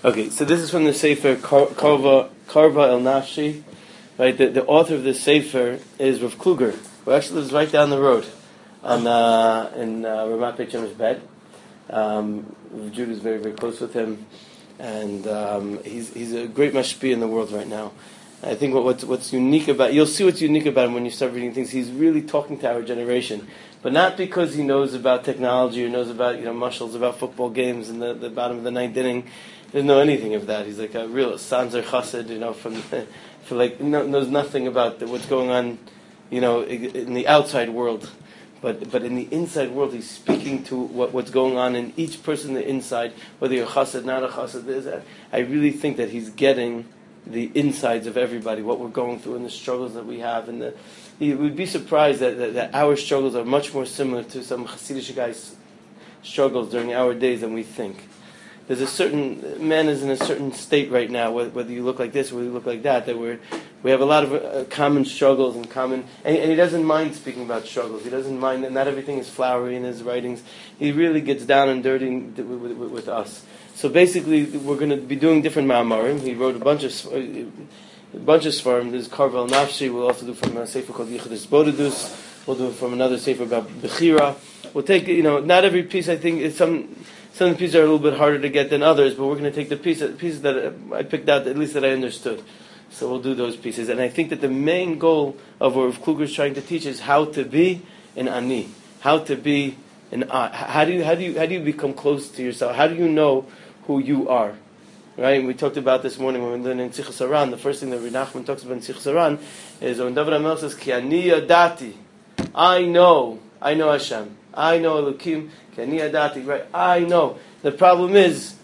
Okay, so this is from the Sefer Karva El Nafshi, right? The author of this Sefer is Rav Kluger, who actually lives right down the road in Ramat Beit Shemesh's bed. Rav Judah is very, very close with him, and he's a great mashpia in the world right now. I think what's unique about, you'll see what's unique about him when you start reading things. He's really talking to our generation, but not because he knows about technology or knows about mushals, about football games and the bottom of the ninth inning. He doesn't know anything of that. He's like a real Sanzer Chassid, knows nothing about what's going on, in the outside world. But in the inside world, he's speaking to what's going on in each person in the inside, whether you're Chassid, not a Chassid. I really think that he's getting the insides of everybody, what we're going through and the struggles that we have. And you would be surprised that our struggles are much more similar to some Hasidic guys' struggles during our days than we think. There's a certain, man is in a certain state right now, whether you look like this or whether you look like that we have a lot of common struggles and he doesn't mind speaking about struggles. He doesn't mind, and not everything is flowery in his writings. He really gets down and dirty with us. So basically, we're going to be doing different ma'amarim. He wrote a bunch of svarim. There's Karva El Nafshi. We'll also do from a sefer called Yichudis Bodedus. We'll do it from another sefer about Bechira. We'll take, not every piece, I think, is some of the pieces are a little bit harder to get than others, but we're going to take the pieces that I picked out, at least that I understood. So we'll do those pieces. And I think that the main goal of what Rav Kluger is trying to teach is how to be an ani. How to be an how do you become close to yourself? How do you know who you are? Right? And we talked about this morning when we learned in Tzichas Haran. The first thing that Reb Nachman talks about in Tzichas Haran is when David HaMelech says, Ki ani yadati. I know Hashem. I know Elokim. Ki ani yadati. Right? I know. The problem is,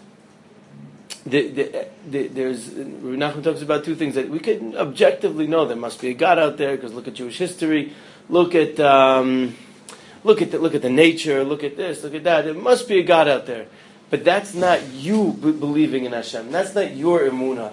there's Reb Nachman talks about two things that we can objectively know. There must be a God out there because look at Jewish history, look at the nature, look at this, look at that. There must be a God out there, but that's not you believing in Hashem. That's not your emunah.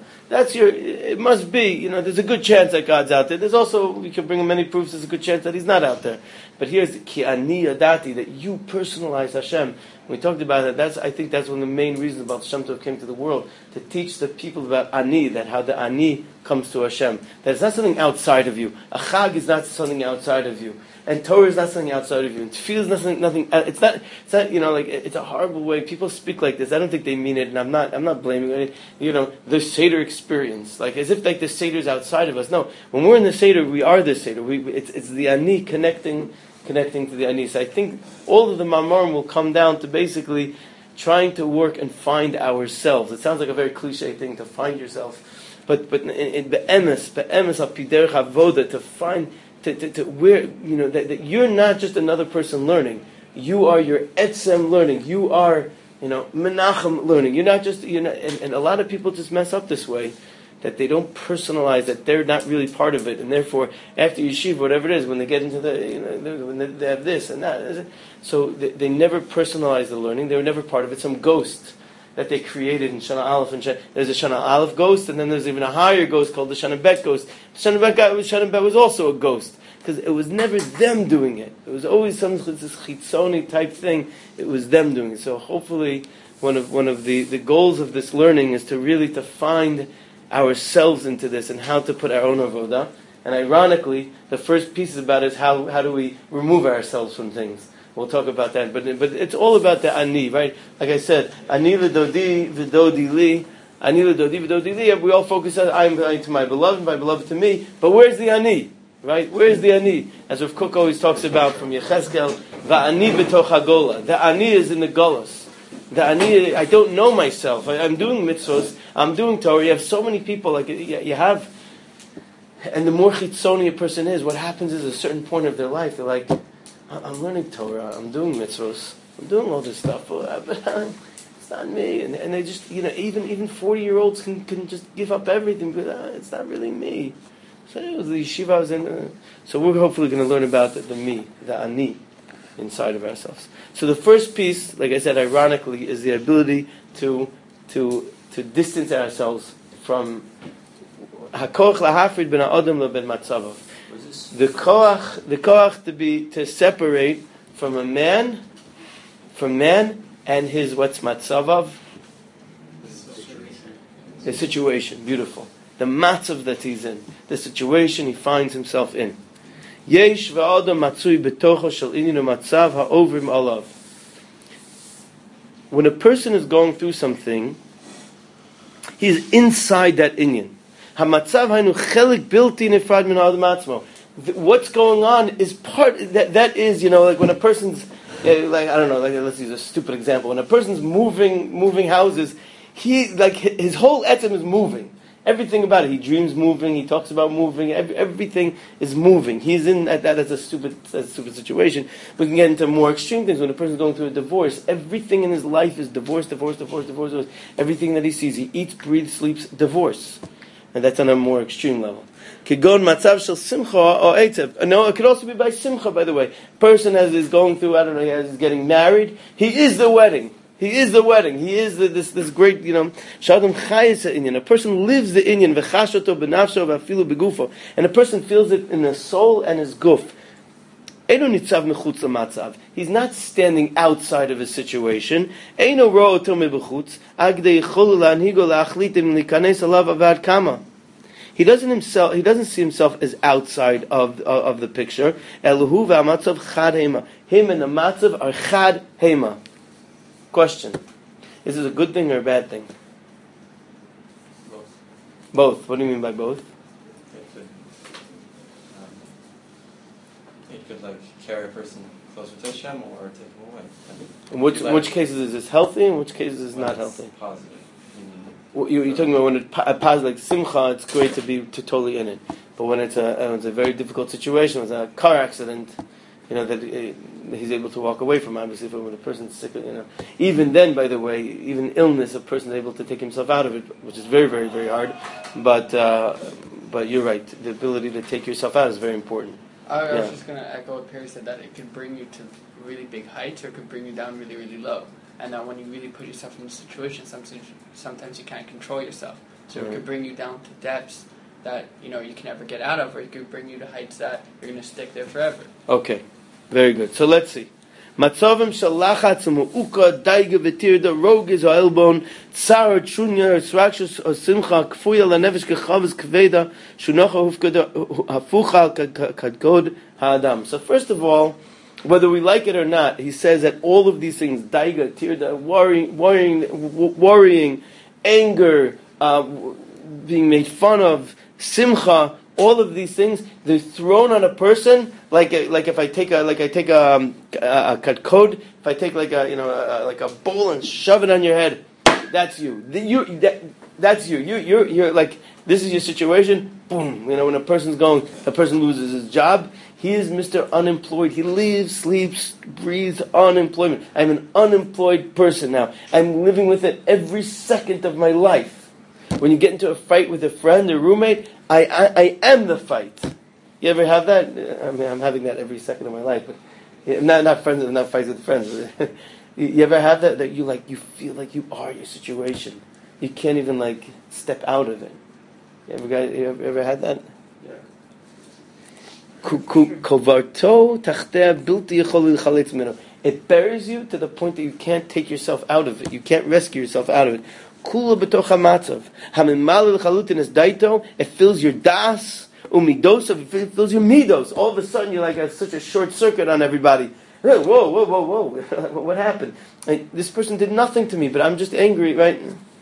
It must be. There's a good chance that God's out there. There's also, we can bring him many proofs. There's a good chance that He's not out there. But here's ki ani yadati, that you personalize Hashem. We talked about that. I think that's one of the main reasons about Shem Tov came to the world, to teach the people about ani, that how the ani comes to Hashem. That it's not something outside of you. A chag is not something outside of you, and Torah is not something outside of you. And tefillah is nothing. It's not. It's a horrible way people speak like this. I don't think they mean it, and I'm not blaming it. The Seder experience, as if the Seder is outside of us. No, when we're in the Seder, we are the Seder. It's the ani connecting to the ani. So I think all of the mamarim will come down to basically trying to work and find ourselves. It sounds like a very cliche thing to find yourself, but in be'emes apiderech avoda, to find to where that you're not just another person learning. You are your etzem learning. You are menachem learning. You're not just and a lot of people just mess up this way, that they don't personalize, that they're not really part of it, and therefore after yeshiva, whatever it is, when they get into when they have this and that, so they never personalize the learning. They were never part of it. Some ghost that they created in Shana Aleph, and there's a Shana Aleph ghost, and then there's even a higher ghost called the Shana Bet ghost. Shana Bet was also a ghost, because it was never them doing it. It was always some this chitzoni type thing. It was them doing it. So hopefully, one of the goals of this learning is to find ourselves into this and how to put our own avodah. And ironically, the first piece about it is how do we remove ourselves from things. We'll talk about that, but it's all about the ani, right? Like I said, ani l'dodi v'dodi li, ani l'dodi v'dodi li. We all focus on I'm to my beloved to me. But where's the ani? Right? Where's the ani? As Rav Kook always talks about from Yechezkel, va'ani b'toch hagola. The ani is in the golos. The ani, I don't know myself. I'm doing mitzvos. I'm doing Torah. You have so many people you have, and the more chitzoni a person is, what happens is at a certain point of their life, they're like, I'm learning Torah, I'm doing mitzvos, I'm doing all this stuff, but it's not me. And they just, even 40-year-olds can just give up everything, but it's not really me. So it was the yeshiva I was in. So we're hopefully going to learn about the me, the ani, inside of ourselves. So the first piece, like I said, ironically, is the ability to distance ourselves from hakoach lahafrid ben ha'adam leben matzavav. The koach to separate from man and his what's matzavav, The situation, beautiful. The matzav that he's in, the situation he finds himself in. Yesh v'adam matzui betocho shel inyan matzav ha'ovrim alav. When a person is going through something, he is inside that inyan. Hamatzav hainu chelik bilti nifrad min ha'adam atzmo. What's going on is part that is, like when a person's like, I don't know, like, let's use a stupid example. When a person's moving houses, his whole etzem is moving. Everything about it. He dreams moving. He talks about moving. Everything is moving. He's in that's a stupid situation. We can get into more extreme things. When a person's going through a divorce, everything in his life is divorce. Everything that he sees, he eats, breathes, sleeps, divorce, and that's on a more extreme level. Kigon matzav shel simcha or eitev. No, it could also be by simcha. By the way, person is going through, I don't know, he's getting married. He is the wedding. He is the wedding. He is this great, shadam chayes inyan. A person lives the inyan v'chashoto b'nafsho v'afilu b'gufo, and a person feels it in his soul and his guf. Eino nitzav mechutz l'matzav. He's not standing outside of his situation. Eino ro oto mebechutz agdei yicholu la'anhigo la'achlit im likanes alav avad kama. He doesn't see himself as outside of the picture. Eluhu v'amatzav chad hema. Him and the matzav are chad hema. Question: is this a good thing or a bad thing? Both. What do you mean by both? It could carry a person closer to Hashem or take him away. In which cases is this healthy? In which cases is not healthy? Positive. You're talking about when it's positive, like simcha. It's great to be totally in it, but when it's a very difficult situation, it's a car accident, that he's able to walk away from. Obviously, when a person's sick, even then, by the way, even illness, a person is able to take himself out of it, which is very, very, very hard. But you're right. The ability to take yourself out is very important. I was just going to echo what Perry said, that it can bring you to really big heights or it can bring you down really, really low. And that when you really put yourself in a situation, sometimes you can't control yourself. So it could bring you down to depths that you can never get out of, or it could bring you to heights that you're going to stick there forever. Okay, very good. So let's see. Matzavim shalachatz u'uka daiga v'tirda rogiz ha'elbon tzar trunya srakshus simcha kfuya lanevish kechavas kveda shunacha hufkada hafuchal kadgod ha'adam. So first of all, whether we like it or not, he says that all of these things, daiga, tirda, worrying, anger, being made fun of, simcha, all of these things, they're thrown on a person like if I take a kadkod, if I take like a bowl and shove it on your head, that's you. That's you. You're like, this is your situation. Boom. When a person loses his job. He is Mr. Unemployed. He lives, sleeps, breathes unemployment. I'm an unemployed person now. I'm living with it every second of my life. When you get into a fight with a friend or roommate, I am the fight. You ever have that? I mean, I'm having that every second of my life. But not fights with friends. You ever have that you feel like you are your situation? You can't even step out of it. You ever had that? It buries you to the point that you can't take yourself out of it. You can't rescue yourself out of it. It fills your das, it fills your midos. All of a sudden you're like such a short circuit on everybody. Whoa. What happened? This person did nothing to me, but I'm just angry, right?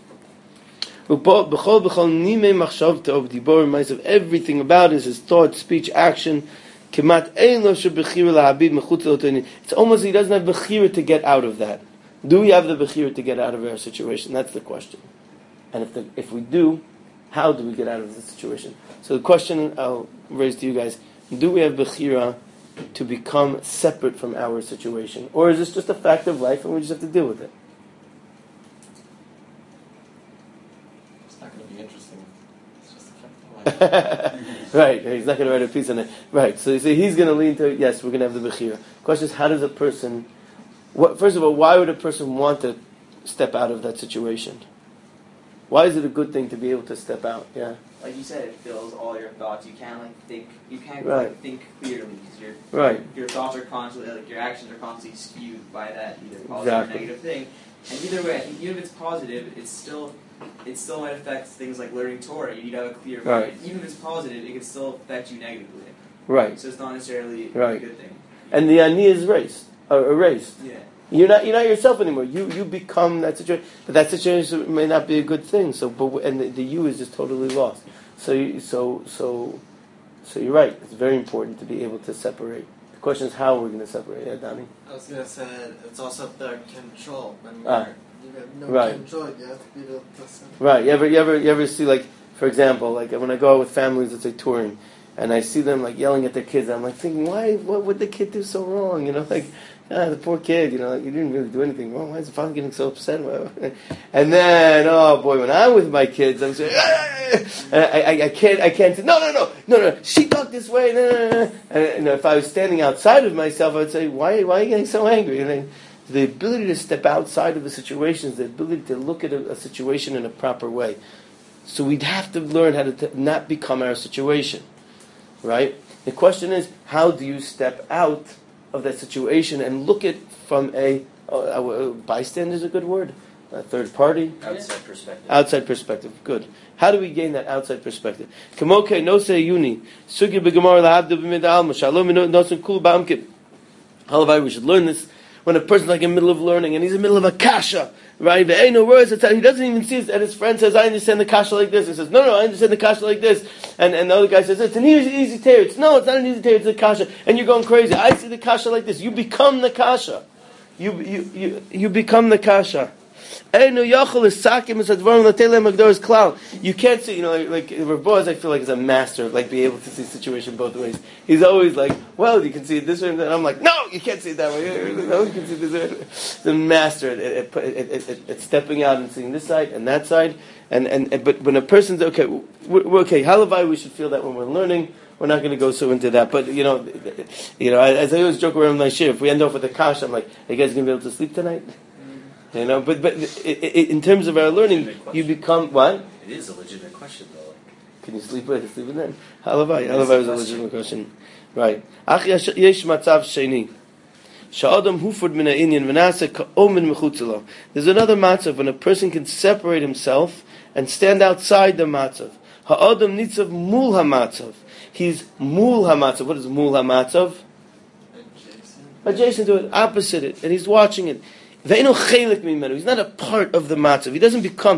Everything about it is his thought, speech, action. It's almost he doesn't have bechira to get out of that. Do we have the bechira to get out of our situation? That's the question. And if we do, how do we get out of the situation? So the question I'll raise to you guys, do we have bechira to become separate from our situation? Or is this just a fact of life and we just have to deal with it? Right, he's not going to write a piece on it. Right, so he's going to lean to, yes, we're going to have the bechira. Question is, how does a person, first of all, why would a person want to step out of that situation? Why is it a good thing to be able to step out? Yeah. Like you said, it fills all your thoughts. You can't think. You can't think clearly because your thoughts are constantly, your actions are constantly skewed by that either positive or negative thing. And either way, I think even if it's positive, it's still it still might affect things like learning Torah. You need to have a clear mind. Right. Even if it's positive, it can still affect you negatively. Right. So it's not necessarily Right. a good thing. And the ani is erased. Yeah. You're not yourself anymore. You become that situation, but that situation may not be a good thing. So, and the you is just totally lost. So you're right. It's very important to be able to separate. The question is how we're going to separate. Yeah, Danny. I was going to say it's also their control. When you have no Right. control, you have to be able to separate. Right. You ever see, like, for example, like when I go out with families, let's say touring, and I see them like yelling at their kids, I'm like thinking, what would the kid do so wrong? You know, like, the poor kid, you know, like, you didn't really do anything wrong. Why is the father getting so upset? And then, oh boy, when I'm with my kids, I'm saying, I can't say, no, she talked this way, no. And if I was standing outside of myself, I would say, why are you getting so angry? And then, the ability to step outside of a situation is the ability to look at a situation in a proper way. So we'd have to learn how to not become our situation, right? The question is, how do you step out of that situation and look at from a bystander is a good word, a third party, outside perspective. Good. How do we gain that outside perspective? Kamoke no say yuni sugi begemar lahabdu b'mid alma shalom nosen kul ba'amkim. However, we should learn this when a person's like in the middle of learning and he's in the middle of a kasha, right? There ain't no words. He doesn't even see it, and his friend says, "I understand the kasha like this." He says, "No, I understand the kasha like this." And the other guy says, "It's an easy teretz." No, it's not an easy teretz. It's a kasha, and you're going crazy. I see the kasha like this. You become the kasha. You become the kasha. You can't see, like Rav Boaz, I feel like is a master of like being able to see the situation both ways. He's always like, well, you can see it this way, and I'm like, no, you can't see it that way. No, you can see it this way. The master at stepping out and seeing this side and that side. But when a person's okay, halavai, we should feel that when we're learning. We're not going to go so into that, but as I always joke around with my shir, if we end off with a kash, I'm like, are you guys going to be able to sleep tonight? But in terms of our learning, you become what? It is a legitimate question, though. Can you sleep with them? Halavai is a legitimate question, right? Ach yesh matzav sheni. Sha'adam hufud min ha'inyan v'naseh ka'omen mechutzelo. There's another matzav when a person can separate himself and stand outside the matzav. Ha'adam nitzav mul ha'matzav. He's mul ha'matzav. What is mul ha'matzav? Adjacent to it, opposite it, and he's watching it. He's not a part of the matzav. He doesn't become.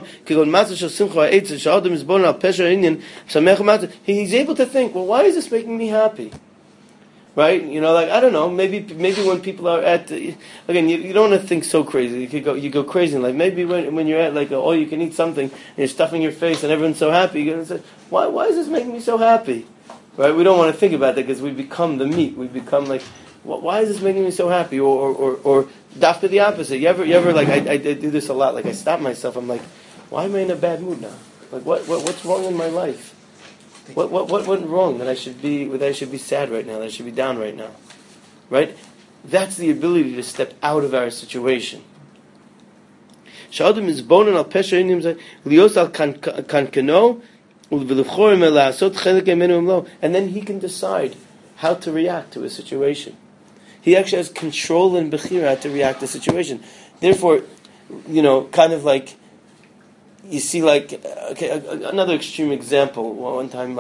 He's able to think, well, why is this making me happy? Right? I don't know. Maybe when people are at again, you don't want to think so crazy. You go crazy in life. Maybe when you're at like all you can eat something and you're stuffing your face and everyone's so happy, you're gonna say, why is this making me so happy? Right? We don't want to think about that because we become the meat. We become like, why is this making me so happy? Or after the opposite. You ever like I do this a lot. Like I stop myself. I'm like, why am I in a bad mood now? Like what's wrong in my life? What went wrong that I should be sad right now? That I should be down right now, right? That's the ability to step out of our situation. Sha'adam is bonen al pesha inim lios al kankano ulv'lechorem elasot chelik emenu imlo, and then he can decide how to react to a situation. He actually has control and bechira how to react to a situation. Therefore, kind of like. You see, like, another extreme example. One time,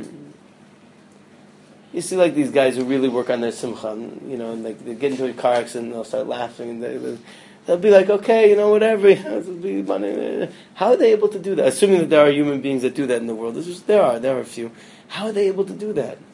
you see, like, these guys who really work on their simcha, and like, they get into a car accident and they'll start laughing, and they'll be like, okay, whatever. How are they able to do that? Assuming that there are human beings that do that in the world. There are a few. How are they able to do that?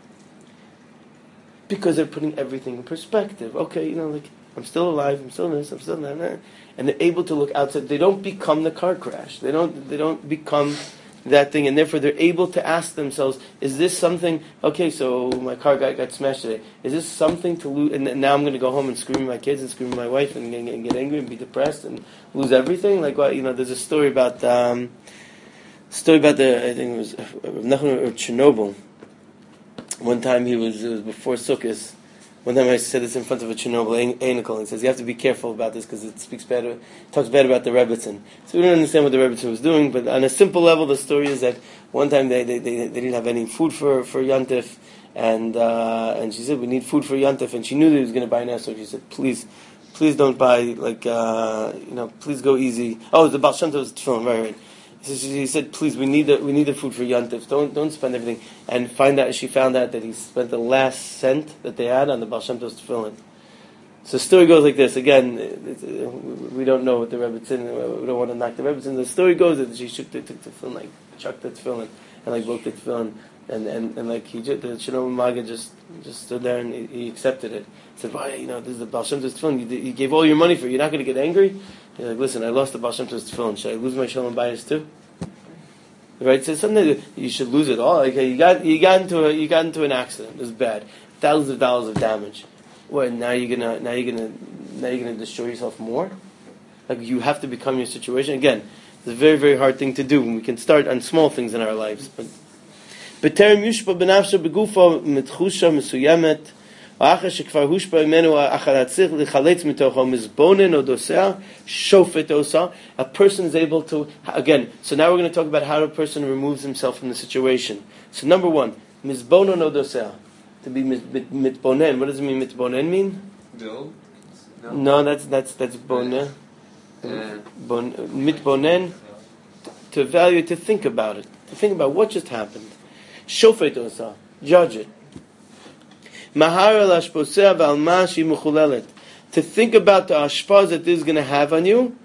Because they're putting everything in perspective. Okay, like, I'm still alive, I'm still this, I'm still that. And they're able to look outside. They don't become the car crash. They don't become that thing, and therefore they're able to ask themselves, is this something, okay, so my car got smashed today. Is this something to lose, and now I'm going to go home and scream at my kids and scream at my wife and get angry and be depressed and lose everything? Like, there's a story about the, I think it was Nachman of Chernobyl. One time it was before Sukkot. One time I said this in front of a Chernobyl Einikol, and he says, you have to be careful about this because it talks bad about the Rebbetzin. So we don't understand what the Rebbetzin was doing, but on a simple level, the story is that one time they didn't have any food for Yantif, and she said, we need food for Yantif, and she knew that he was going to buy an so she said, please don't buy, please go easy. Oh, it was the Baal Shem Tov's tefillin, right. He said, please, we need the food for Yantif. Don't spend everything. And she found out that he spent the last cent that they had on the Baal Shem Tov's tefillin. So the story goes like this. Again, we don't know what the Rebbetzin. We don't want to knock the Rebbetzin. The story goes that she took the tefillin, like chucked the tefillin, and like broke the tefillin, and like the Shalom Maga just stood there and he accepted it. He said, "Why, this is the Baal Shem Tov's tefillin. You gave all your money for it. You're not going to get angry." He's like, "Listen, I lost the Baal Shem Tov's tefillin. Should I lose my Shalom Bayis too?" Right? So something you should lose it all. Okay, you got into an accident. It was bad. Thousands of dollars of damage. What? Now you're gonna destroy yourself more? Like, you have to become your situation again. It's a very, very hard thing to do. We can start on small things in our lives, but בטרם יושפע בנפשו בגופו מתחושה מסוימת, או אחר שכבר הושפע ממנו אחר הצליח לחלץ מתוכו מזבונן או דוסע, שופט עושה. A person is able to, again, so now we're going to talk about how a person removes himself from the situation. So number one, מזבונן או דוסע. To be mitbonen. What does it mean, mitbonen mean? Build? No, that's bonen. Mitbonen, to evaluate, to think about it. To think about what just happened. Shofet osa, judge it. Mahar al ashposeh v'al ma shi mechulelet. To think about the ashpaz that this is going to have on you.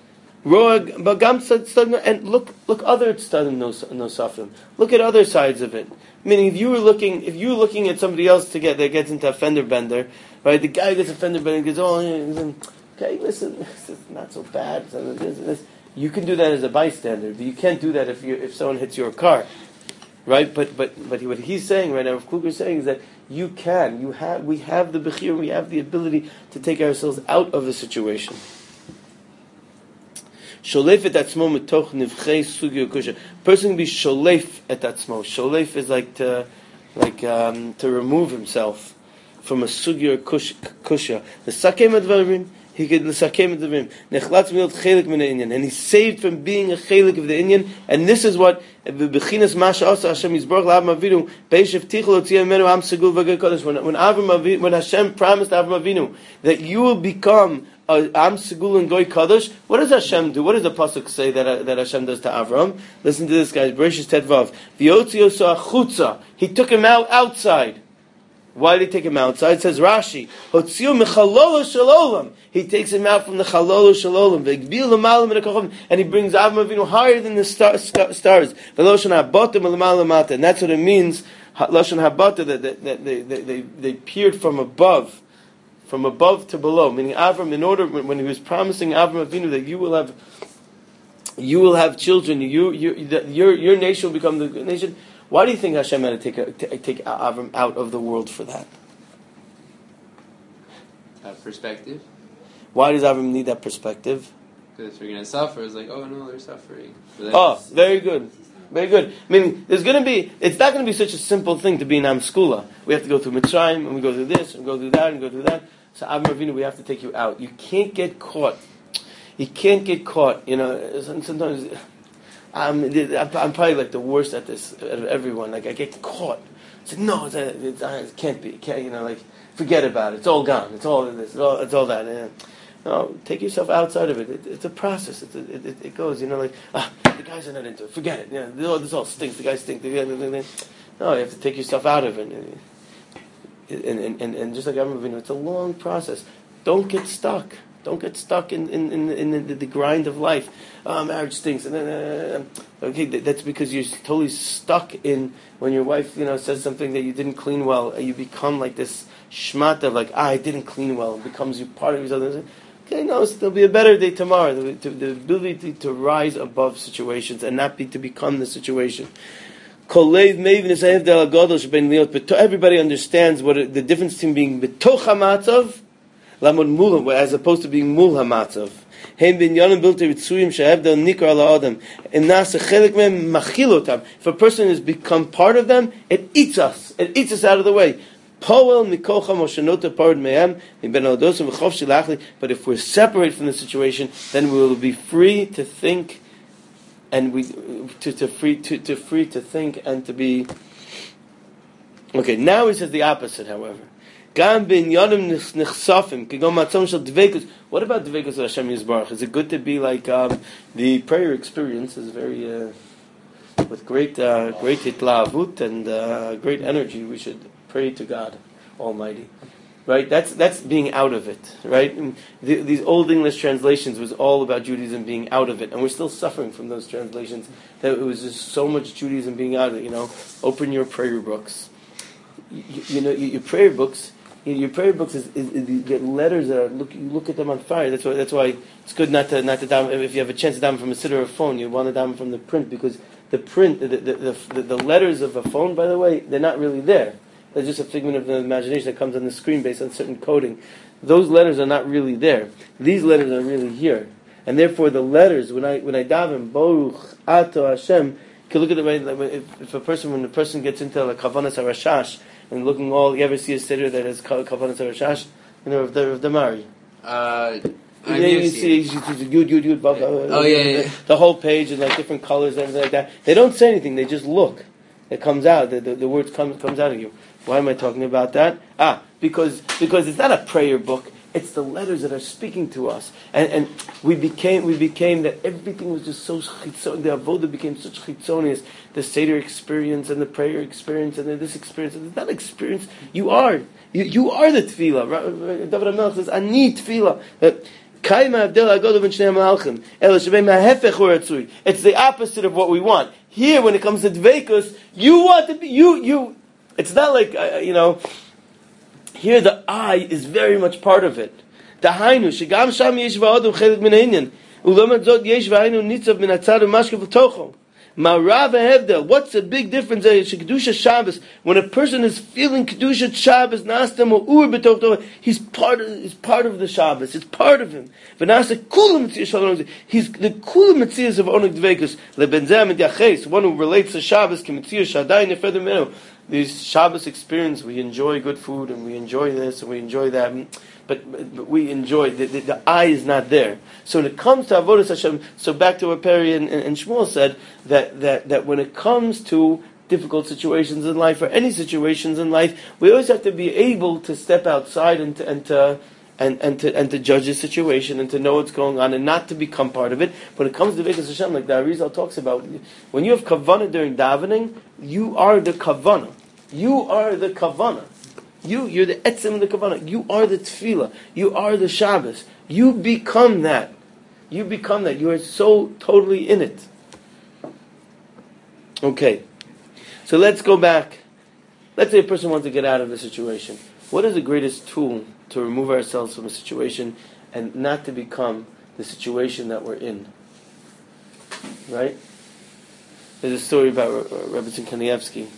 And look other tzadim nosafim. Look at other sides of it. Meaning, if you're looking at somebody else that gets into a fender bender, right? The guy gets a fender bender and goes, okay, listen, it's not so bad. You can do that as a bystander, but you can't do that if someone hits your car, right? But what he's saying right now, Rav Kluger is saying, is that we have the bechir, we have the ability to take ourselves out of the situation. Sholef et atzmo mitoch nivchei sugi kusha. Person can be sholef et atzmo. Sholef is like to remove himself from a sugi or kusha. L'sakem advarim, he could l'sakem advarim. Nechlatz milot chelik min ha'inyan, and he's saved from being a chelik of the inyan. And this is what b'chinas masha asa Hashem yizborach la'Avram Avinu beishev tichel otziyah menu am segul v'gei kodesh. When Hashem promised Avram Avinu that you will become Am Segul and Goy Kadosh. What does Hashem do? What does the pasuk say that Hashem does to Avram? Listen to this, guys. Bereshis Tetvav. V'yotziyo chutza. He took him outside. Why did he take him outside? It says Rashi. Hotziyo mechalolo shalolam. He takes him out from the chalolo shalolam. V'gbil l'malam v'nekachom. And he brings Avram Avinu higher than the stars. V'loshan habotim l'malam. And that's what it means. Loshan habata, that they peered from above to below, meaning Avram, in order, when he was promising Avram Avinu that you will have children, your nation will become the nation. Why do you think Hashem had to take Avram out of the world for that? Perspective. Why does Avram need that perspective? Because if you're going to suffer, it's like, oh no, they're suffering. Very good. Very good. I mean, it's not going to be such a simple thing to be in Am Skula. We have to go through Mitzrayim, and we go through this, and go through that, and go through that. So Avram Avinu, we have to take you out. You can't get caught. Sometimes, I'm probably like the worst at this out of everyone. Like, I get caught. I said, no, it can't be. Forget about it. It's all gone. It's all this. It's all that. Yeah. No, take yourself outside of it. It's a process. It goes, the guys are not into it. Forget it. This all stinks. The guys stink. No, you have to take yourself out of it. And just like Avram Avinu, it's a long process. Don't get stuck. Don't get stuck in the grind of life. Marriage stinks. Okay, that's because you're totally stuck in when your wife, says something that you didn't clean well. You become like this shmata, like I didn't clean well. It becomes you part of yourself. Okay, no, there'll be a better day tomorrow. The ability to rise above situations and not to become the situation. But everybody understands what the difference between being betoch hamatzav as opposed to being mul hamatzav. If a person has become part of them, it eats us. It eats us out of the way. But if we're separate from the situation, then we will be free to think, and free to think and to be. Okay, now he says the opposite. However, What about dvekus Hashem Yisbarach? Is it good to be like the prayer experience is very with great hitlavut and great energy? We should pray to God Almighty, right? That's being out of it, right? These old English translations was all about Judaism being out of it, and we're still suffering from those translations. That it was just so much Judaism being out of it. Open your prayer books. Your prayer books. Your prayer books is you get letters that are you look at them on fire. That's why it's good not to down. If you have a chance to down from a sitter or a phone, you want to down from the print, because the print, the letters of a phone, by the way, they're not really there. They're just a figment of the imagination that comes on the screen based on certain coding. Those letters are not really there. These letters are really here, and therefore the letters when I daven Baruch Ato Hashem, you can look at the way when a person gets into like Kavanas HaRashash. And looking you ever see a sitter that has Kavanas HaRashash? Of the Mari. You see Yud, the whole page and like different colors and everything like that. They don't say anything, they just look. It comes out, the words comes out of you. Why am I talking about that? Because it's not a prayer book. It's the letters that are speaking to us, and we became that everything was just so chitzon. The avoda became such chitzonius. The seder experience and the prayer experience and this experience. And that experience, you are the tefillah. David HaMelech says, "Ani tefillah." It's the opposite of what we want. Here, when it comes to dveikus, you want to be you. It's not like Here the I is very much part of it. Dahainu shegam sham yesh va'odum chelik min ha'inyan u'lomad zot yesh va'inu nitzav min hatzad u'mashkev v'tocho. Ma'rav ha'hevdel. What's the big difference? Kedusha Shabbos, when a person is feeling Kedusha Shabbos, nastam u'ur b'tocho, he's part of the Shabbos. It's part of him. V'nasa kulam mitzvah shalom. He's the kulam mitzvahs of oneg dveikus lebenzem and yaches. One who relates to Shabbos ki mitzvah shadai nefeder menu. This Shabbos experience, we enjoy good food and we enjoy this and we enjoy that, but we enjoy the I is not there. So when it comes to Avodas Hashem, so back to what Perry and Shmuel said, that when it comes to difficult situations in life or any situations in life, we always have to be able to step outside and to judge the situation and to know what's going on and not to become part of it. When it comes to Vekas Hashem, like the Arizal talks about, when you have kavanah during davening, you are the kavanah. You are the kavanah. You're the etzem the kavanah. You are the tefillah. You are the Shabbos. You become that. You become that. You are so totally in it. Okay. So let's go back. Let's say a person wants to get out of the situation. What is the greatest tool to remove ourselves from a situation and not to become the situation that we're in? Right? There's a story about Rebbetzin Kanievsky.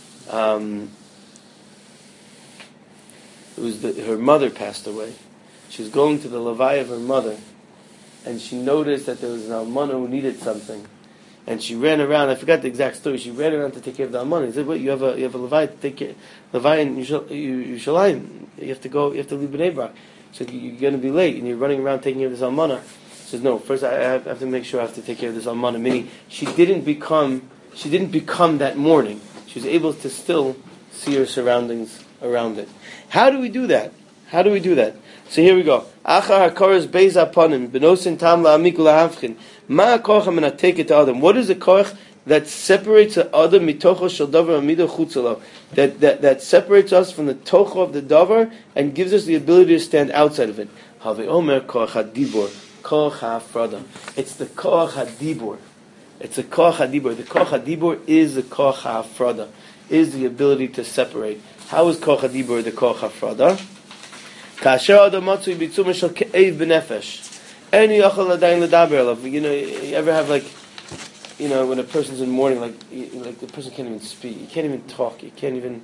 Her mother passed away. She was going to the levaya of her mother, and she noticed that there was an almana who needed something. And she ran around. I forgot the exact story. She ran around to take care of the almana. He said, "Wait, you have a levaya to take care. Levaya in Yerushalayim. You have to go. You have to leave Bnei Brak." She said, "You're going to be late, and you're running around taking care of this almana." She says, "No. First, I have to make sure I have to take care of this almana." Meaning, she didn't become that morning. She was able to still see her surroundings around it. How do we do that? So here we go. Achar hakoros beis aponim benosin tam la'amik la'havchin. Ma hakoch hamenateke to Adam. What is the koch that separates the Adam mitocho shel davar amido chutzalo? That separates us from the tocho of the davar and gives us the ability to stand outside of it. Have omer koch hadibor, koch ha'afrada. It's the koch hadibor. It's the koch hadibor. The koch hadibor is the koch ha'afrada. Is the ability to separate. How is koch hadibor the koch ha'afrada? Kasher adam matzui bitzuma shel ke'ev b'nefesh. Any yachal adayin ledaber alav. You ever have when a person's in mourning, like the person can't even speak, you can't even talk, you can't even.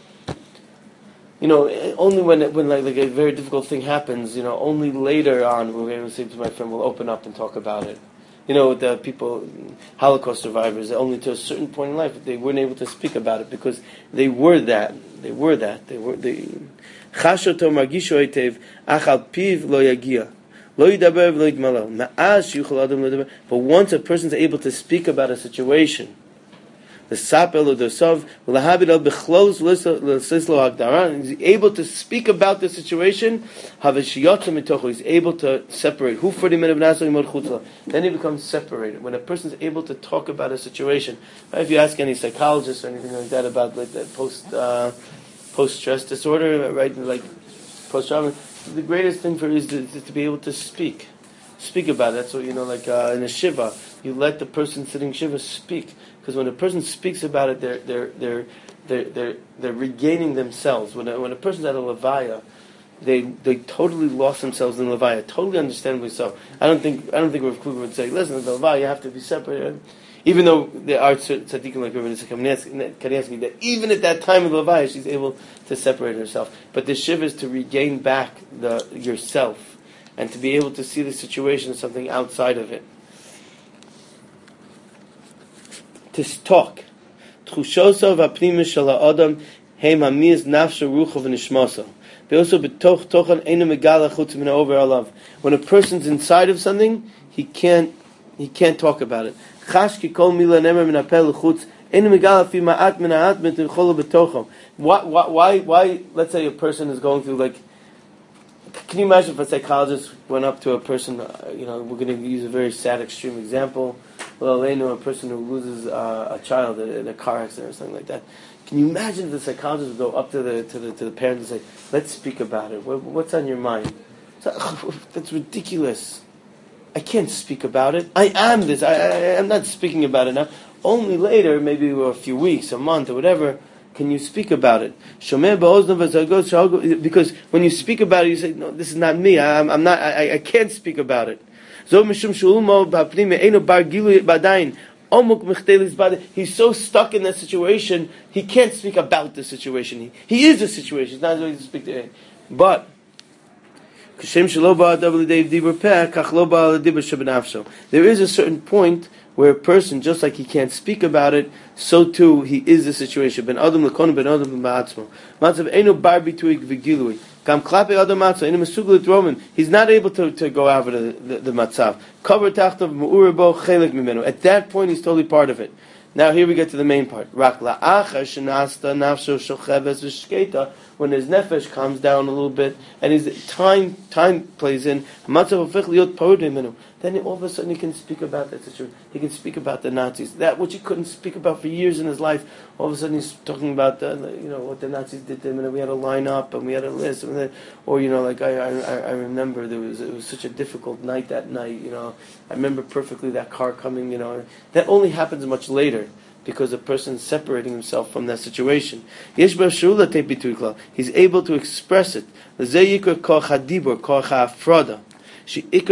Only when like a very difficult thing happens, only later on when we're able to say to my friend, we'll open up and talk about it. The people, Holocaust survivors, only to a certain point in life they weren't able to speak about it because they were that. But once a person's able to speak about a situation, He's able to speak about the situation. He's able to separate. Then he becomes separated. When a person is able to talk about a situation, right? If you ask any psychologist or anything like that about like that post-stress disorder, right? Like post-trauma, the greatest thing for is to be able to speak about it. That's what like in a shiva, you let the person sitting shiva speak, because when a person speaks about it, they're regaining themselves. When a person's at a levaya, they totally lost themselves in levaya, totally understandably so. I don't think Rav Kluger would say, listen, the levaya you have to be separated. Even though there are tzaddikim like Rav Kanievsky, that even at that time of the levaya, she's able to separate herself. But the shiva is to regain back yourself, and to be able to see the situation as something outside of it. To talk. Tchushosav ha'pnimis shel ha'adam heim hamiz nafsho rucho v'nishmaso. Be'oso b'toch tochan eino megala chutz min ha'over alav. When a person's inside of something, he can't talk about it. Chash ki kol mila nemer min ha'peh l'chutz eino megala fi ma'at min ha'at b'tincholo b'tocham. Why? Let's say a person is going through like. Can you imagine if a psychologist went up to a person? We're going to use a very sad, extreme example. Well, they know a person who loses a child in a car accident or something like that. Can you imagine if the psychologist would go up to the parent and say, "Let's speak about it. What's on your mind?" That's ridiculous. I can't speak about it. I am this. I'm not speaking about it now. Only later, maybe a few weeks, a month, or whatever. Can you speak about it? Because when you speak about it, you say, "No, this is not me. I'm not. I can't speak about it." He's so stuck in that situation, he can't speak about the situation. He is the situation. He's not going to speak to it. But there is a certain point where a person, just like he can't speak about it, so too he is the situation. Ben adam lekon, ben adam b'ma'atzmo. Matzav eino bar bituig v'gilui. Kam klape adam matzav eino mesugel roman. He's not able to go over the matzav. Cover tachtav mu'urabo chelik mimenu. At that point, he's totally part of it. Now here we get to the main part. Rak la'achar shenasta nafsho shocheves v'shkeita. When his nefesh calms down a little bit and his time plays in, matzav hofech liot parud mimenu. Then all of a sudden he can speak about that situation. He can speak about the Nazis, that which he couldn't speak about for years in his life. All of a sudden he's talking about what the Nazis did to him, and we had a line up and we had a list, or I remember it was such a difficult night that night. I remember perfectly that car coming. That only happens much later because a person is separating himself from that situation. He's able to express it. And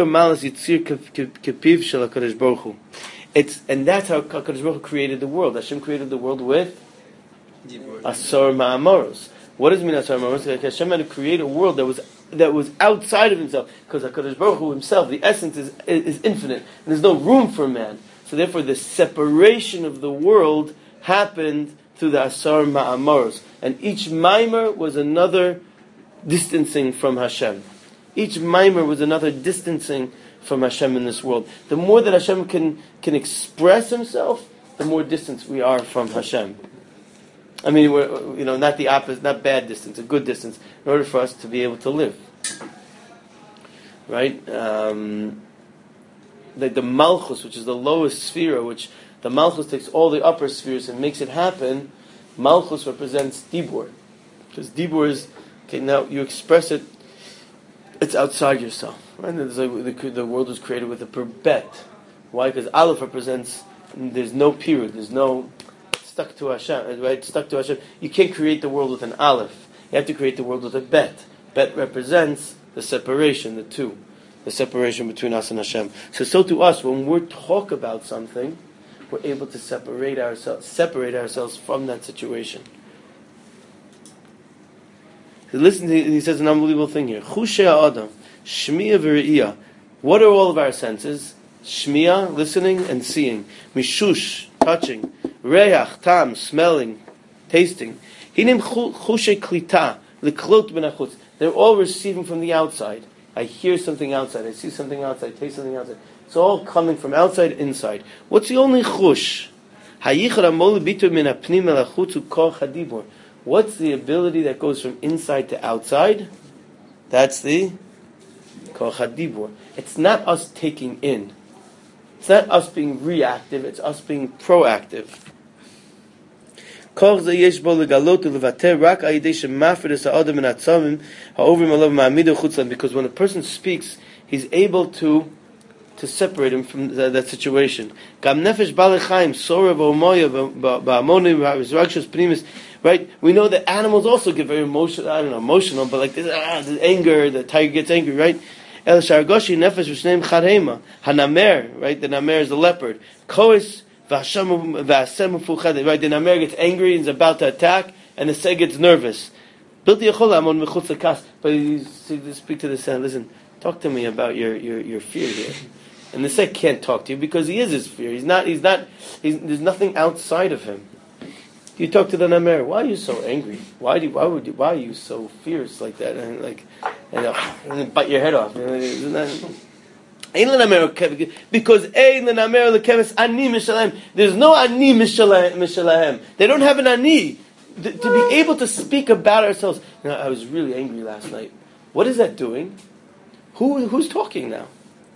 that's how HaKadosh Baruch Hu created the world. Hashem created the world with Asar Ma'amoros. What does it mean Asar Ma'amoros? Hashem had to create a world that was outside of himself, because HaKadosh Baruch Hu himself, the essence is infinite, and there's no room for man. So therefore the separation of the world happened through the Asar Ma'amoros. And each Maimer was another distancing from Hashem. Each Maimer was another distancing from Hashem in this world. The more that Hashem can express Himself, the more distance we are from Hashem. I mean, we're, not the opposite, not bad distance, a good distance, in order for us to be able to live. Right? Like the Malchus, which is the lowest sphere, which the Malchus takes all the upper spheres and makes it happen. Malchus represents Dibur. Because Dibur is, now you express it, it's outside yourself. Right? The world was created with a bet. Why? Because Aleph represents, there's no period, there's no stuck to Hashem, right? Stuck to Hashem. You can't create the world with an Aleph. You have to create the world with a bet. Bet represents the separation, the separation between us and Hashem. So to us, when we talk about something, we're able to separate ourselves from that situation. Listen, he says an unbelievable thing here. Chushei Adam, Shmiya v'Re'iyah. What are all of our senses? Shmiya, listening, and seeing. Mishush, touching. Reach, tam, smelling, tasting. Hinim chushei klita, liklot benachutz. They're all receiving from the outside. I hear something outside. I see something outside. I taste something outside. It's all coming from outside, inside. What's the only chush? What's the ability that goes from inside to outside? That's the koach hadibur. It's not us taking in. It's not us being reactive. It's us being proactive. Because when a person speaks, he's able to separate him from that situation. Right? We know that animals also get very emotional, but like this anger, the tiger gets angry, right? Hanamer, right? The namer is the leopard. Right? The namer gets angry and is about to attack, and the seg gets nervous. But you speak to the seg, listen, talk to me about your fear here. And the seg can't talk to you because he is his fear. There's nothing outside of him. You talk to the namer. Why are you so angry? Why are you so fierce like that? And bite your head off. Isn't that? Because there's no ani mishalahem. They don't have an ani to be able to speak about ourselves. I was really angry last night. What is that doing? Who's talking now?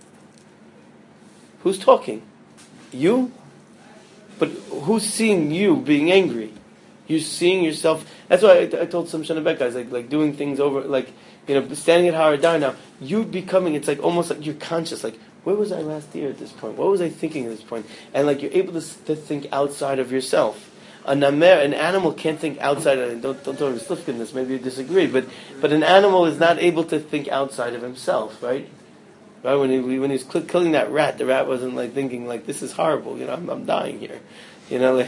Who's talking? You? But who's seeing you being angry? You're seeing yourself. That's why I told some Shana Bet guys, like doing things over, standing at Haradar now. You becoming, it's like almost like you're conscious. Like, where was I last year at this point? What was I thinking at this point? And like you're able to think outside of yourself. An animal can't think outside of. Don't tell me this. Maybe you disagree, but an animal is not able to think outside of himself, right? Right, when he was killing that rat, the rat wasn't like thinking like this is horrible. I'm dying here. And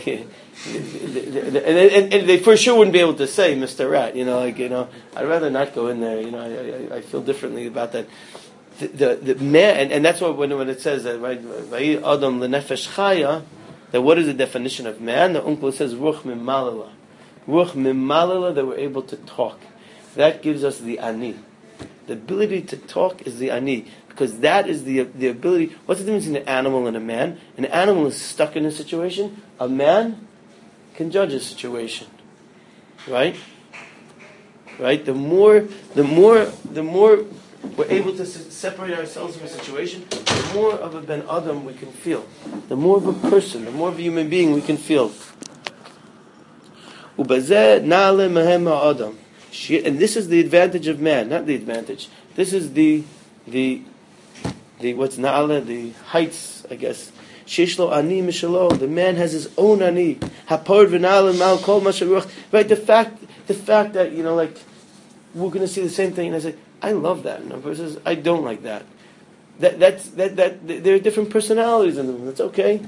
they for sure wouldn't be able to say, Mr. Rat. I'd rather not go in there. I feel differently about that. The man, and that's why when it says that, right, Adam lenefesh chaya, that what is the definition of man? The uncle says ruach mimalala, that we're able to talk. That gives us the ani. The ability to talk is the ani. Because that is the ability. What's the difference between an animal and a man? An animal is stuck in a situation. A man can judge a situation, right? Right. The more we're able to separate ourselves from a situation, the more of a ben adam we can feel. The more of a person, the more of a human being we can feel. And this is the advantage of man, not the advantage. This is the what's na'ala, the heights, I guess. Shishlo ani mishalo. The man has his own ani. Hapod v'na'ala mal kol masharuach. Right, the fact that we're going to see the same thing, and I say, I love that. And the person says, I don't like that. That there are different personalities in them. That's okay.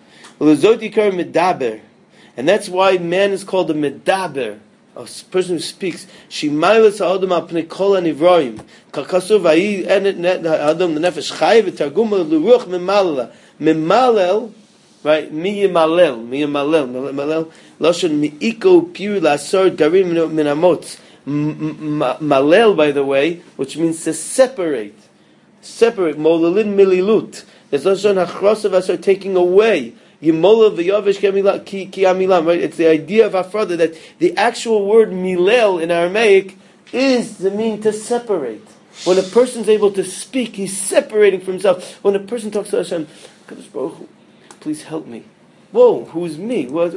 And that's why man is called a medaber, a person who speaks. Shimaylas ha'adam apnei kol hanivroim. Kakasur vayi enet ha'adam l'nefesh chay v'targum l'ruach mimalel. Mimalel, right? Mimalel. Lashon mi'iko piu la'asor garim min amotz. Malel, by the way, which means to separate. Molalin mililut. There's lashon hachrosav asor, taking away. Right? It's the idea of Afrada that the actual word milel in Aramaic is the mean to separate. When a person's able to speak, he's separating from himself. When a person talks to Hashem, please help me. Whoa, who's me? What's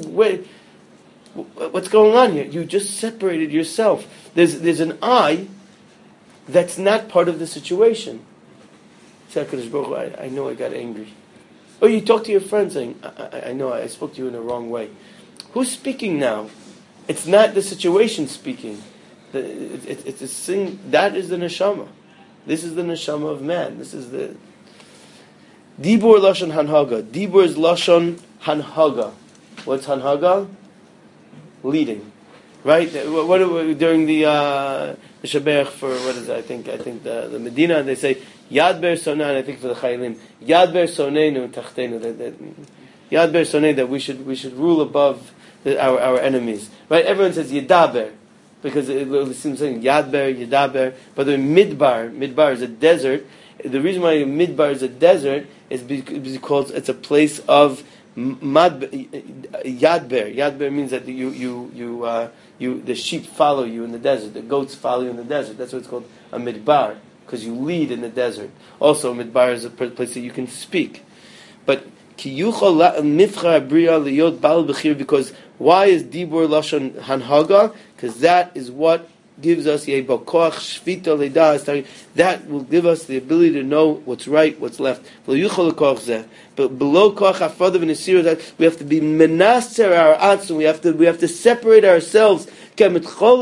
going on here? You just separated yourself. There's an I that's not part of the situation. I know I got angry. Or you talk to your friend saying, I know I spoke to you in the wrong way. Who's speaking now? It's not the situation speaking. It's a thing. That is the neshama. This is the neshama of man. This is the... Dibur lashon hanhaga. Dibur is lashon hanhaga. What's hanhaga? Leading. Right? During the Shabbat for, what is it? I think the Medina, they say, Yad ber sonan, I think for the Chaylim, Yad ber sonenu tachtenu, Yad ber sonenu, that we should rule above our enemies. Right? Everyone says Yedaber, because it seems saying Yad ber, Yedaber, but the Midbar is a desert. The reason why Midbar is a desert is because it's a place of Yadber. Yadber means that the sheep follow you in the desert. The goats follow you in the desert. That's what it's called a midbar, because you lead in the desert. Also, midbar is a place that you can speak. But because why is dibur lashon hanhaga? Because that is what gives us that will give us the ability to know what's right, what's left. But below koach we have to be menaster our atzum. We have to separate ourselves. If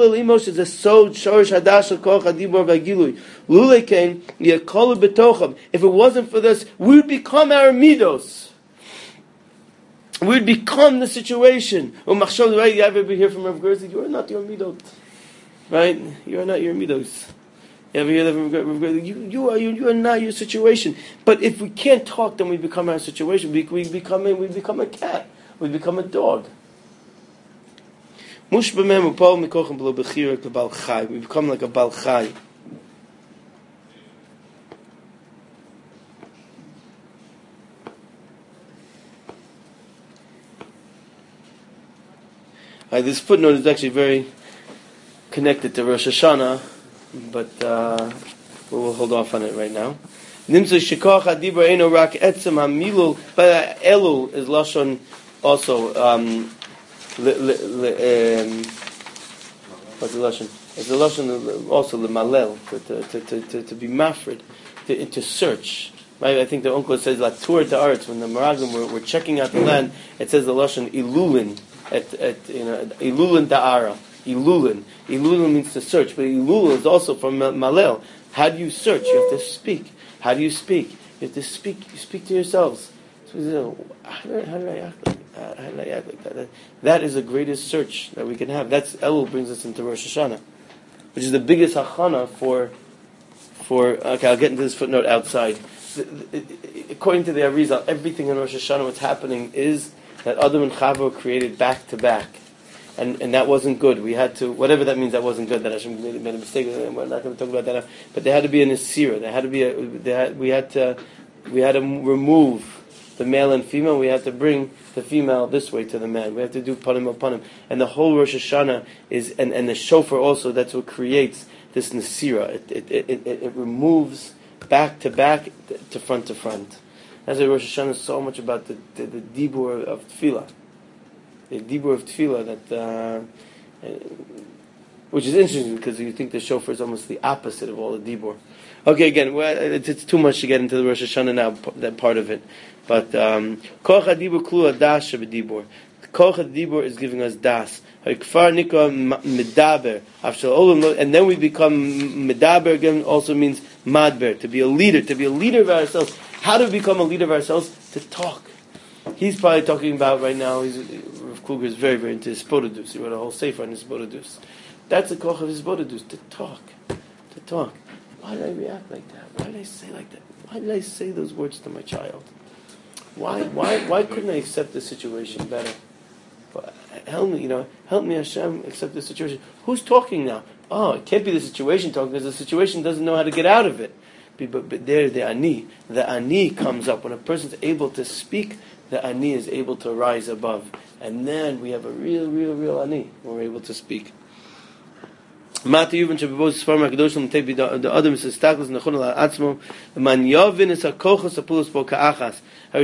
it wasn't for this, we would become our midos. We'd become the situation. Right? You ever hear from Rav Gerzi? You are not your midot. Right? You are not your midos. You ever hear that from Rav Gerzi? You are not your situation. But if we can't talk, then we become our situation. We become a cat. We become a dog. We become like a bal chai. This footnote is actually very connected to Rosh Hashanah, but we'll hold off on it right now. Nimtzah shekach hadibur eino rak etzem hamilul, but elul is lashon also. What's the lashon? It's the lashon also lemalel, to be mafred, to search. Right? I think the uncle says like tour to arts when the Meraglim were checking out the land. It says the lashon ilulin. Ilulin da'ara. Ilulin means to search, but Ilul is also from Malel. How do you search? You have to speak. How do you speak? You have to speak. You speak to yourselves. So, how do I act like that? How do I act like that? That is the greatest search that we can have. That's Elul brings us into Rosh Hashanah, which is the biggest hachana for. Okay, I'll get into this footnote outside. According to the Arizal, everything in Rosh Hashanah, what's happening is that Adam and Chava were created back to back, and that wasn't good. We had to, whatever that means, that wasn't good. That Hashem made a mistake. We're not going to talk about that now. But there had to be an Asira. There had to be we had to remove the male and female. We had to bring the female this way to the man. We have to do panim upon him. And the whole Rosh Hashanah is, and the shofar also. That's what creates this Nasira. It removes back to back to front to front. That's why Rosh Hashanah is so much about the dibur of tefillah. The dibur of tefillah, that which is interesting because you think the shofar is almost the opposite of all the dibur. Okay, again, it's too much to get into the Rosh Hashanah now, that part of it. But koach hadibur klu das shebedibur. Koach hadibur is giving us das. Kfar nikra medaber. And then we become medaber. Again, also means madber, to be a leader of ourselves. How do we become a leader of ourselves? To talk. He's probably talking about right now. Rav Kluger is very, very into his bodadus. He wrote a whole sefer on his bodadus. That's the koch of his bodadus. To talk. Why did I react like that? Why did I say like that? Why did I say those words to my child? Why couldn't I accept the situation better? Help me, Hashem, accept the situation. Who's talking now? Oh, it can't be the situation talking, because the situation doesn't know how to get out of it. But there, the ani comes up. When a person's able to speak, the ani is able to rise above. And then we have a real ani when we're able to speak. The other is stakles nechon al atzmo. Man yovin es hakochos apulos bo ka'achas.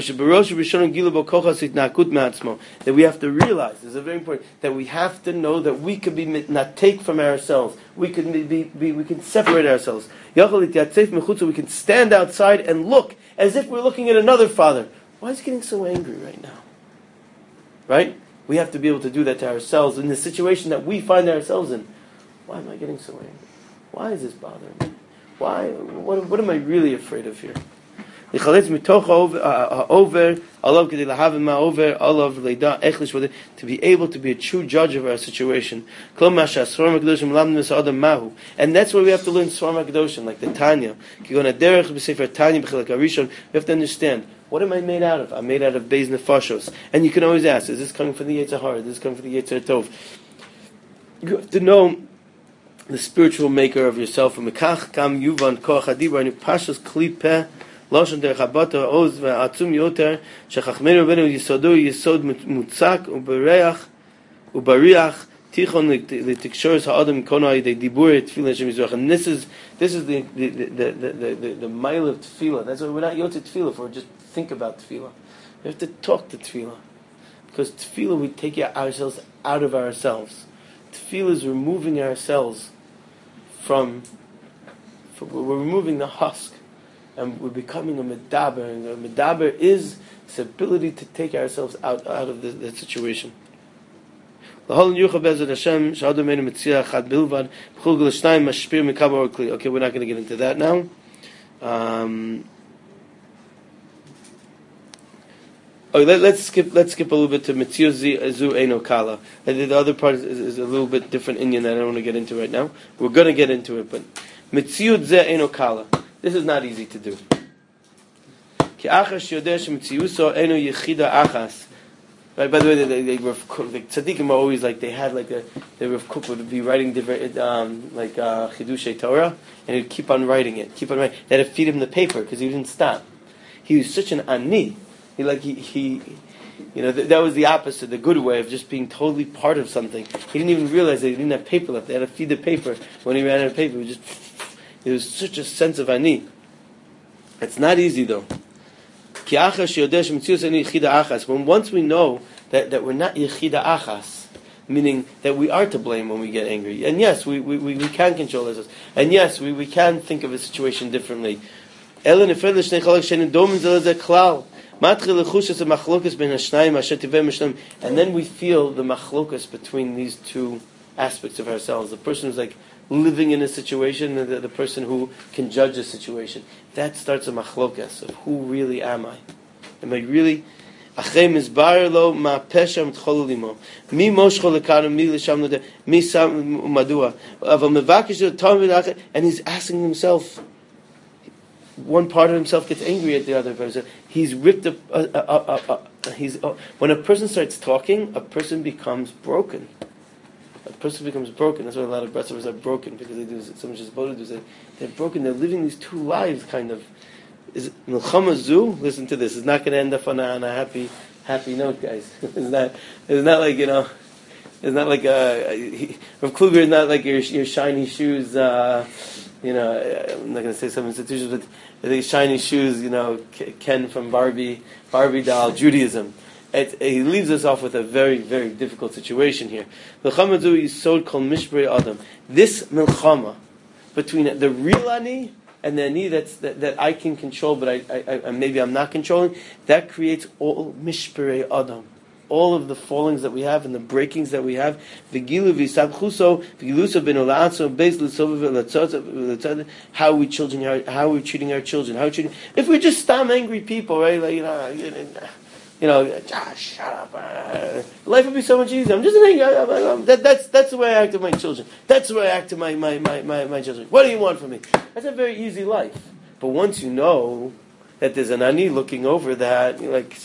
That we have to realize, this is very important, that we have to know that we could be not take from ourselves. We can we can separate ourselves. We can stand outside and look as if we're looking at another father. Why is he getting so angry right now? Right? We have to be able to do that to ourselves in the situation that we find ourselves in. Why am I getting so angry? Why is this bothering me? Why? What am I really afraid of here? To be able to be a true judge of our situation. And that's why we have to learn Svarim HaKadoshim, like the Tanya. We have to understand, what am I made out of? I'm made out of Beis Nefashos. And you can always ask, is this coming from the Yetzer Hara? Is this coming from the Yetzer Tov? You have to know the spiritual maker of yourself. Lashon derech habata oz ve'atzum yoter shechachmenu rabbeinu yisodu yisod mutzak ubariach tichon l'tikshoros ha'adam konai de dibur tefillah Hashem Yisroch. And this is the mile of tefillah. That's why we're not yotze tefillah for just think about tefillah. We have to talk to tefillah, because tefillah we take ourselves out of ourselves. Tefillah is removing ourselves from we're removing the husk, and we're becoming a medaber. And a medaber is this ability to take ourselves out of the situation. Okay, we're not going to get into that now. Let's skip a little bit to Metzius Zu Eino Kala. The other part is a little bit different Indian that I don't want to get into right now. We're going to get into it, but Metzius Ze Eino Kala. This is not easy to do. Right. By the way, the tzaddikim are always like they had like the Rav Kook would be writing different Chidushei Torah, and he'd keep on writing it. They had to feed him the paper because he didn't stop. He was such an ani. He that was the opposite, the good way of just being totally part of something. He didn't even realize that he didn't have paper left. They had to feed the paper. When he ran out of paper, it was such a sense of ani. It's not easy though. When once we know that we're not yechida achas, meaning that we are to blame when we get angry, and yes, we can control ourselves, and yes, we can think of a situation differently. And then we feel the machlokas between these two aspects of ourselves. The person who's like living in a situation, and the person who can judge a situation. That starts a machlokas of who really am I? Am I really? And he's asking himself. One part of himself gets angry at the other person. He's ripped up. When a person starts talking, a person becomes broken. That's why a lot of breathers are broken, because they do so much as Bodhi do. They're broken. They're living these two lives, kind of. Is Milchama Zu? Listen to this. It's not going to end up on a happy note, guys. It's not like It's not like Rav Kluger is not like your shiny shoes. I'm not going to say some institutions, but the shiny shoes. Ken from Barbie doll Judaism. He leaves us off with a very, very difficult situation here. This milchama between the real ani and the ani that I can control, but I maybe I'm not controlling, that creates all mishperei adam. All of the fallings that we have and the breakings that we have, how are we treating our children? If we're just angry people, right? Shut up. Life would be so much easier. I'm just angry. That's the way I act to my children. That's the way I act to my children. What do you want from me? That's a very easy life. But once you know that there's an ani looking over that,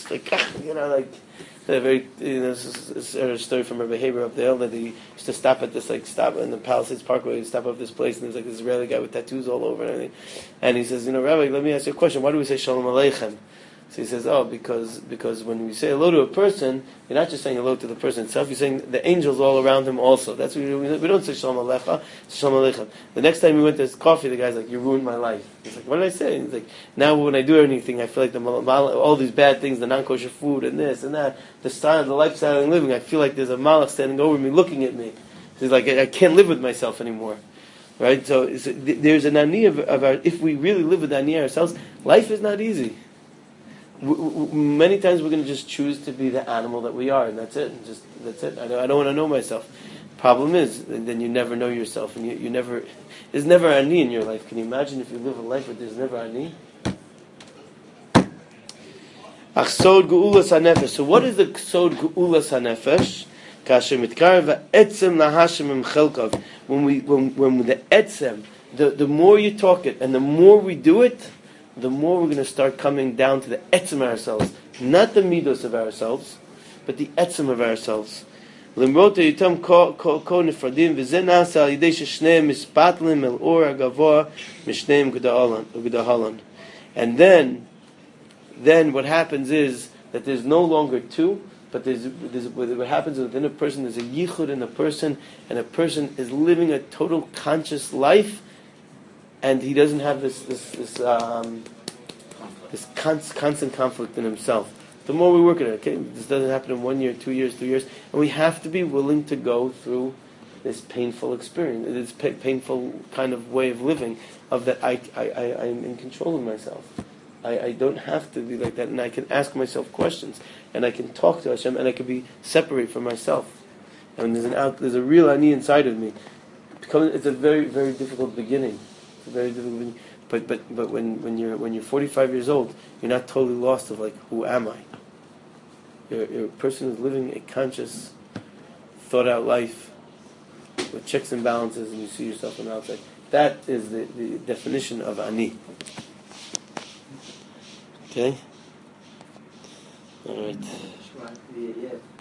a very this a story from Rabbi Haber up there that he used to stop at this stop in the Palisades Parkway. He'd stop up this place, and there's this Israeli guy with tattoos all over, and he says, Rabbi, let me ask you a question. Why do we say Shalom Aleichem? So he says, because when we say hello to a person, you're not just saying hello to the person itself, you're saying the angels all around him also. That's what we don't say Shalom Alecha, Shalom Aleichem. The next time we went to his coffee, the guy's like, you ruined my life. He's like, what did I say? He's like, now when I do anything, I feel like all these bad things, the non-kosher food and this and that, the lifestyle I'm living, I feel like there's a malach standing over me, looking at me. He's like, I can't live with myself anymore. Right? So there's an ani of our, if we really live with ani ourselves, life is not easy. Many times we're going to just choose to be the animal that we are, and that's it. That's it. I don't want to know myself. Problem is, then you never know yourself, and you never. There's never ani in your life. Can you imagine if you live a life where there's never ani? Achsod geulas hanefesh. So what is the ksod geulas hanefesh? Kasher mitkarev etzem lahashem imchelkav. When the etzem, the more you talk it, and the more we do it, the more we're going to start coming down to the etzem of ourselves. Not the midos of ourselves, but the etzem of ourselves. And then what happens is that there's no longer two, but there's what happens within a person, there's a yichud in a person, and a person is living a total conscious life, and he doesn't have this constant conflict in himself. The more we work at it, okay, this doesn't happen in 1 year, 2 years, 3 years, and we have to be willing to go through this painful experience, this painful kind of way of living, of that I'm in control of myself. I don't have to be like that, and I can ask myself questions, and I can talk to Hashem, and I can be separate from myself. And there's a real ani inside of me. It's a very, very difficult beginning. It's a very difficult beginning. But when you're 45 years old, you're not totally lost of like, who am I? You're a person who's living a conscious, thought out life with checks and balances, and you see yourself on the outside. That is the definition of ani. Okay? All right.